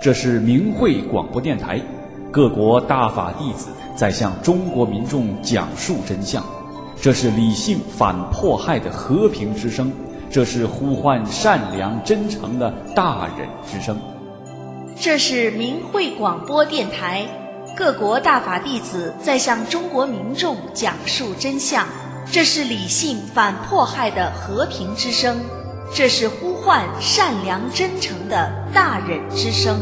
这是明慧广播电台，各国大法弟子在向中国民众讲述真相。这是理性反迫害的和平之声，这是呼唤善良真诚的大忍之声。 这是明慧广播电台，各国大法弟子在向中国民众讲述真相。这是理性反迫害的和平之声，这是呼唤善良真诚的大忍之声。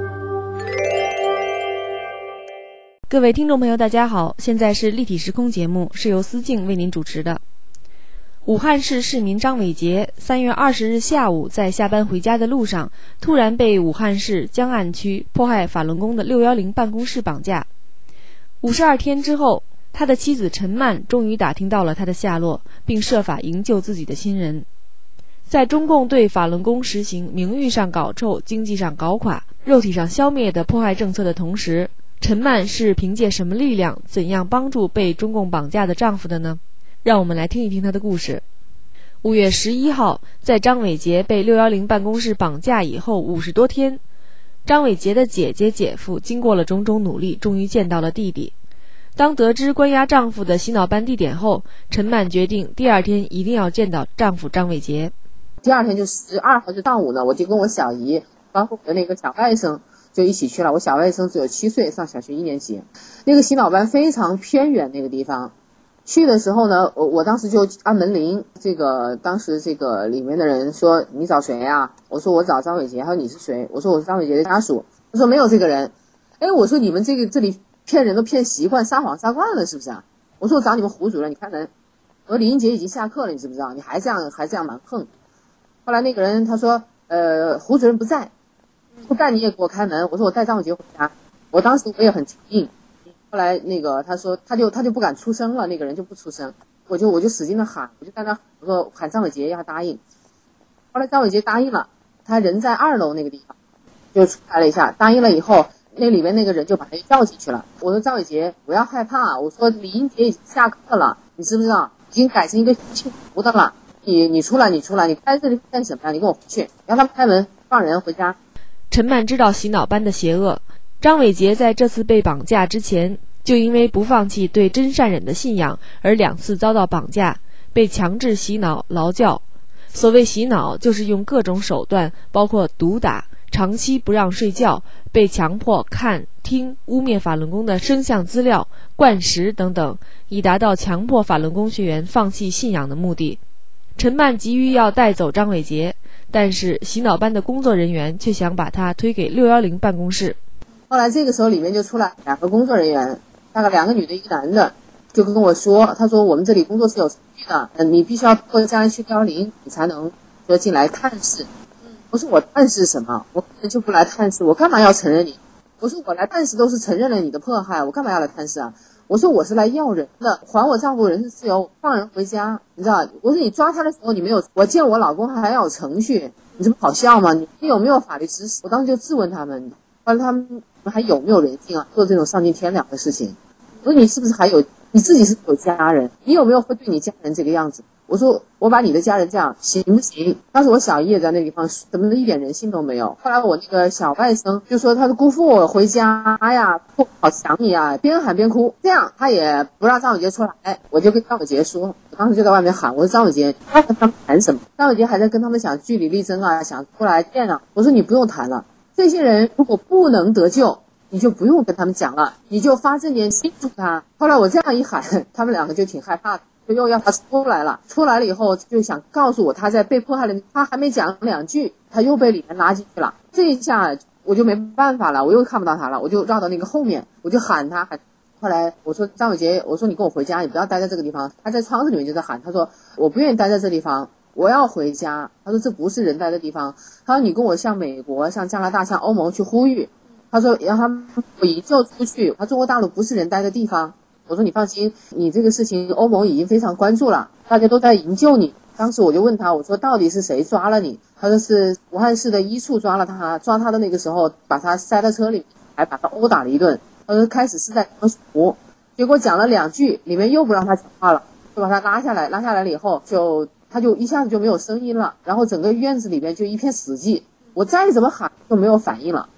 各位听众朋友大家好，现在是立体时空节目，是由思静为您主持的。武汉市市民张伟杰3月20日下午在下班回家的路上，突然被武汉市江岸区迫害法轮功的610办公室绑架。52天之后，他的妻子陈曼终于打听到了他的下落，并设法营救自己的亲人。在中共对法轮功实行名誉上搞臭、经济上搞垮、肉体上消灭的迫害政策的同时，陈曼是凭借什么力量，怎样帮助被中共绑架的丈夫的呢？让我们来听一听她的故事。5月11号，在张伟杰被610办公室绑架以后50多天，张伟杰的姐姐姐夫经过了种种努力，终于见到了弟弟。当得知关押丈夫的洗脑班地点后，陈曼决定第二天一定要见到丈夫张伟杰。 第二天就12号就上午呢，我就跟我小姨包括我的那个小外甥就一起去了。我小外甥只有7岁，上小学1年级。那个洗脑班非常偏远那个地方，去的时候呢，我当时就按门铃，当时里面的人说你找谁啊？我说我找张伟杰。他说你是谁？我说我是张伟杰的家属。他说没有这个人。我说你们这里骗人都骗习惯，撒谎撒惯了是不是啊？我说我找你们胡主任，你开门。我说李英杰已经下课了，你知不知道？你还这样蛮横。后来那个人他说胡主任不在，不带你也给我开门。我说我带张伟杰回家。我当时我也很强硬。后来那个他说他就不敢出声了，那个人就不出声。我就使劲的喊，我就在那我说喊张伟杰要答应。后来张伟杰答应了，他人在2楼那个地方，就出来了一下，答应了以后，那里面那个人就把他叫进去了。我说张伟杰不要害怕，我说李英杰已经下课了，你知不知道？已经改成一个姓胡的了。你出来，你在这里干什么呀？你跟我回去，让他们开门放人回家。 陈曼知道洗脑班的邪恶，张伟杰在这次被绑架之前，就因为不放弃对真善忍的信仰而2次遭到绑架，被强制洗脑劳教。所谓洗脑，就是用各种手段，包括毒打、长期不让睡觉、被强迫看、听污蔑法轮功的声像资料、灌食等等，以达到强迫法轮功学员放弃信仰的目的。陈曼急于要带走张伟杰，但是洗脑班的工作人员却想把他推给610办公室。 后来这个时候里面就出来2个工作人员，大概2个女的1个男的，就跟我说，他说我们这里工作是有程序的，你必须要通过家人去610，你才能说进来探视。我说我探视什么？我根本就不来探视，我干嘛要承认你？我说我来探视都是承认了你的迫害，我干嘛要来探视啊？我说我是来要人的，还我丈夫人身自由，放人回家，你知道？我说你抓他的时候你没有，我见我老公还要有程序，你这不好笑吗？你有没有法律知识？我当时就质问他们，后来他们还有没有人性啊？做这种丧尽天良的事情？我说你是不是还有你自己是有家人？你有没有会对你家人这个样子？我说我把你的家人这样行不行？当时我小姨也在那地方，怎么一点人性都没有。后来我那个小外甥就说他的姑父我回家呀，好想你啊，边喊边哭，这样他也不让张伟杰出来。我就跟张伟杰说，我当时就在外面喊，我说张伟杰，他跟他们谈什么？张伟杰还在跟他们想据理力争啊，想出来见啊。我说你不用谈了，这些人如果不能得救，你就不用跟他们讲了，你就发这点心助他。后来我这样一喊，他们2个就挺害怕的，就又要他出来了。出来了以后就想告诉我他在被迫害了，他还没讲2句，他又被里面拉进去了。这一下我就没办法了，我又看不到他了，我就绕到那个后面，我就喊他。后来我说张伟杰，我说你跟我回家，你不要待在这个地方。他在窗子里面就在喊，他说我不愿意待在这地方，我要回家。他说这不是人待的地方，他说你跟我向美国、向加拿大、向欧盟去呼吁，他说让他们营救出去，他中国大陆不是人待的地方。我说你放心，你这个事情欧盟已经非常关注了，大家都在营救你。当时我就问他，我说到底是谁抓了你？他说是武汉市的医处抓了他，抓他的那个时候把他塞在车里，还把他殴打了一顿。他说开始是在江苏，结果讲了2句，里面又不让他讲话了，就把他拉下来了以后，他就一下子就没有声音了，然后整个院子里面就一片死寂，我再怎么喊都没有反应了。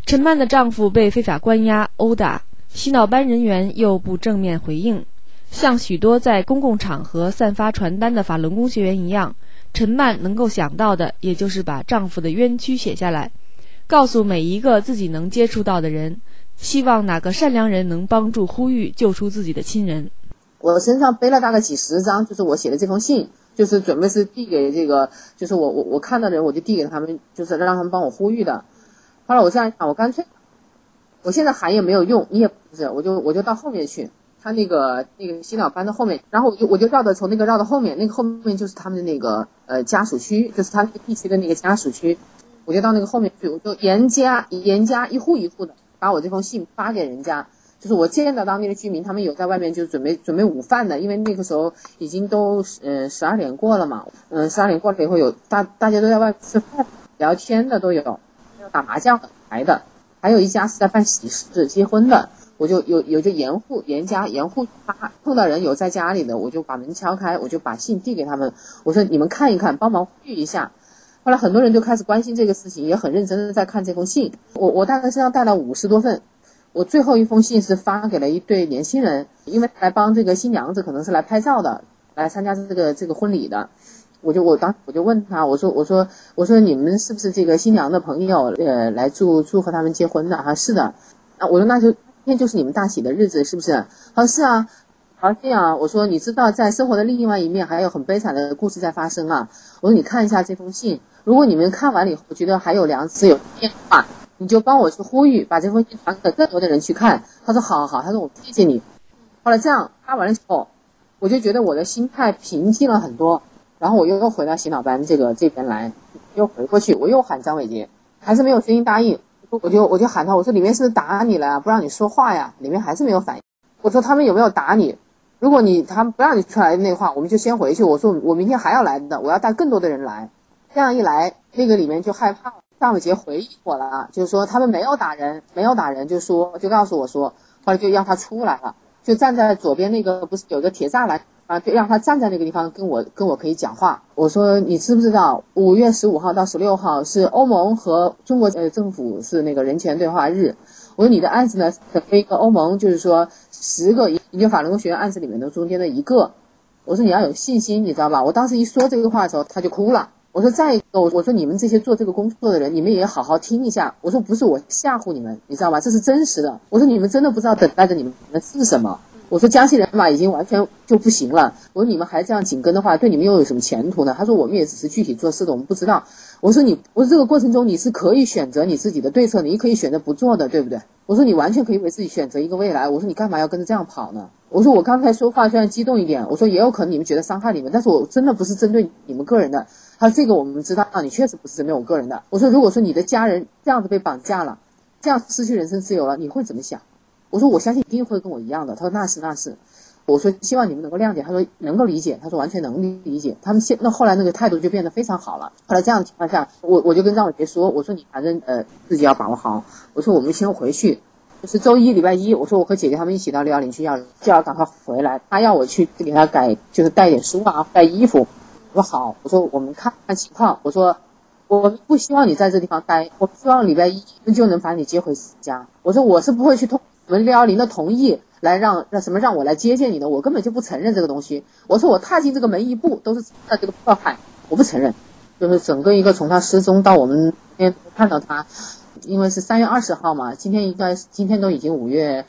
陈曼的丈夫被非法关押殴打，洗脑班人员又不正面回应。像许多在公共场合散发传单的法轮功学员一样，陈曼能够想到的也就是把丈夫的冤屈写下来，告诉每一个自己能接触到的人，希望哪个善良人能帮助呼吁救出自己的亲人。 我身上背了大概几十张，就是我写的这封信，就是准备是递给这个，就是我看到的人，我就递给他们，就是让他们帮我呼吁的。后来我这样想，我干脆，我现在喊也没有用，你也不是，我就到后面去，他那个洗脑班的后面，然后我就从那个绕到后面，那个后面就是他们的那个家属区，就是他那个地区的那个家属区，我就到那个后面去，我就严加一户一户的把我这封信发给人家。就是我见到当地的居民，他们有在外面就准备午饭的，因为那个时候已经都12点过了嘛，12点过了以后有大家都在外面吃饭聊天的都有，打麻将来的，还有一家是在办喜事结婚的，我就就严户发，碰到人有在家里的，我就把门敲开，我就把信递给他们，我说你们看一看，帮忙呼吁一下。后来很多人就开始关心这个事情，也很认真的在看这封信。我大概身上带了50多份。我最后一封信是发给了一对年轻人，因为来帮这个新娘子，可能是来拍照的，来参加这个婚礼的。我就问他，我说你们是不是这个新娘的朋友，来祝贺他们结婚的？他说是的。我说那就今天就是你们大喜的日子，是不是？他说是啊。好，这样我说你知道在生活的另外一面还有很悲惨的故事在发生啊。我说你看一下这封信，如果你们看完了以后觉得还有良知有变化，你就帮我去呼吁，把这封信传给更多的人去看。他说好，他说我谢谢你。后来这样发完了之后，我就觉得我的心态平静了很多，然后我又回到洗脑班这边来，又回过去，我又喊张伟杰，还是没有声音答应。我就喊他，我说里面是不是打你了呀？不让你说话呀？里面还是没有反应。我说他们有没有打你？如果他们不让你出来的那话，我们就先回去。我说我明天还要来的，我要带更多的人来。这样一来，那个里面就害怕了。张伟杰回应我了，就是说他们没有打人，就告诉我说，后来就让他出来了，就站在左边那个不是有个铁栅栏啊，就让他站在那个地方跟我可以讲话。我说你知不知道5月15号到16号是欧盟和中国政府是那个人权对话日。我说你的案子呢，一个欧盟就是说10个研究法轮功学员案子里面的中间的一个。我说你要有信心，你知道吧？我当时一说这个话的时候，他就哭了。我说再一个，我说你们这些做这个工作的人，你们也好好听一下。我说不是我吓唬你们，你知道吧？这是真实的。我说你们真的不知道等待着你们是什么。我说江西人马已经完全就不行了。我说你们还这样紧跟的话，对你们又有什么前途呢？他说我们也只是具体做事的，我们不知道。我说这个过程中你是可以选择你自己的对策，你可以选择不做的，对不对？我说你完全可以为自己选择一个未来。我说你干嘛要跟着这样跑呢？我说我刚才说话虽然激动一点，我说也有可能你们觉得伤害你们，但是我真的不是针对你们个人的。他说这个我们知道，你确实不是针对我个人的。我说如果说你的家人这样子被绑架了，这样失去人身自由了，你会怎么想？我说我相信一定会跟我一样的。他说那是。我说希望你们能够谅解。他说能够理解。他说完全能理解。他们后来那个态度就变得非常好了。后来这样的情况下，我就跟张伟杰说，我说你反正自己要把握好。我说我们先回去，就是周一礼拜一，我说我和姐姐他们一起到610去就要赶快回来。他要我去给他改，就是带点书啊，带衣服。我说好，我说我们看看情况。我说我们不希望你在这地方待，我希望礼拜一就能把你接回家。我说我是不会去通我们610的同意来让我来接见你的，我根本就不承认这个东西。我说我踏进这个门一步都是在这个迫害，我不承认。就是整个一个从他失踪到我们今天看到他，因为是3月20号嘛，今天都已经5月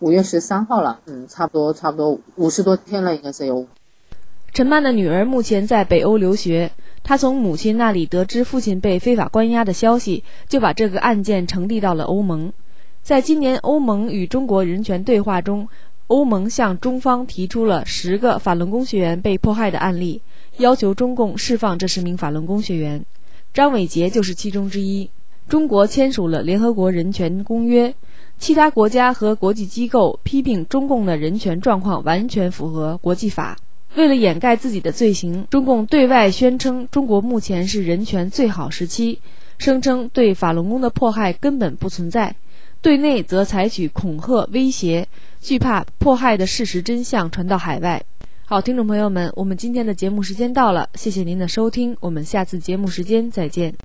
13号了，差不多50多天了，应该是有。 陈曼的女儿目前在北欧留学，她从母亲那里得知父亲被非法关押的消息，就把这个案件呈递到了欧盟。在今年欧盟与中国人权对话中，欧盟向中方提出了10个法轮功学员被迫害的案例，要求中共释放这10名法轮功学员。张伟杰就是其中之一。中国签署了联合国人权公约，其他国家和国际机构批评中共的人权状况完全符合国际法。为了掩盖自己的罪行，中共对外宣称中国目前是人权最好时期，声称对法轮功的迫害根本不存在。对内则采取恐吓威胁，惧怕迫害的事实真相传到海外。好，听众朋友们，我们今天的节目时间到了，谢谢您的收听，我们下次节目时间再见。